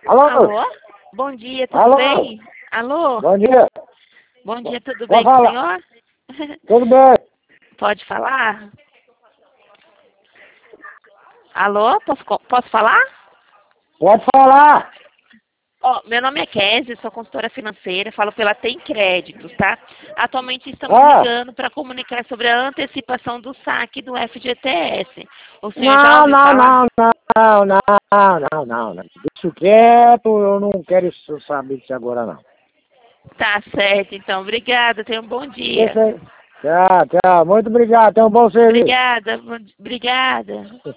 Alô? Alô? Bom dia, tudo Alô? bem? Alô? Bom dia. Bom dia, tudo Pode bem com o falar. senhor? Tudo bem? Pode falar? Alô? Posso falar? Pode falar. Ó, meu nome é Kézia, sou consultora financeira, falo pela Tem Créditos, tá? Atualmente estamos Ah, ligando para comunicar sobre a antecipação do saque do FGTS. O senhor já não, ouviu não, falar? não, não, não, não, não, não. Deixa quieto, eu não quero saber disso agora, não. Tá certo, então. Obrigada, tenha um bom dia. Deixa aí. Tchau, tchau. Muito obrigado. Tenha um bom serviço. Obrigada, obrigada.